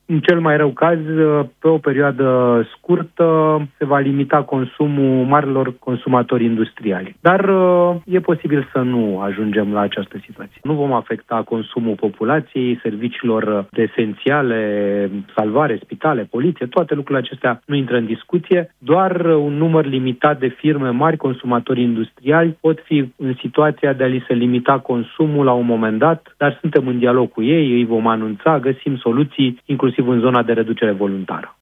În cel mai rău caz, pe o perioadă scurtă, se va limita consumul marilor consumatori industriali. Dar e posibil să nu ajungem la această situație. Nu vom afecta consumul populației, serviciilor esențiale, salvare, spitale, poliție, toate lucrurile acestea nu intră în discuție. Doar un număr limitat de firme mari, consumatori industriali, pot fi în situația de a li se limita consumul la un moment dat, dar suntem în dialog cu ei, îi vom anunța, găsim soluții, inclusiv în zona de reducere voluntară.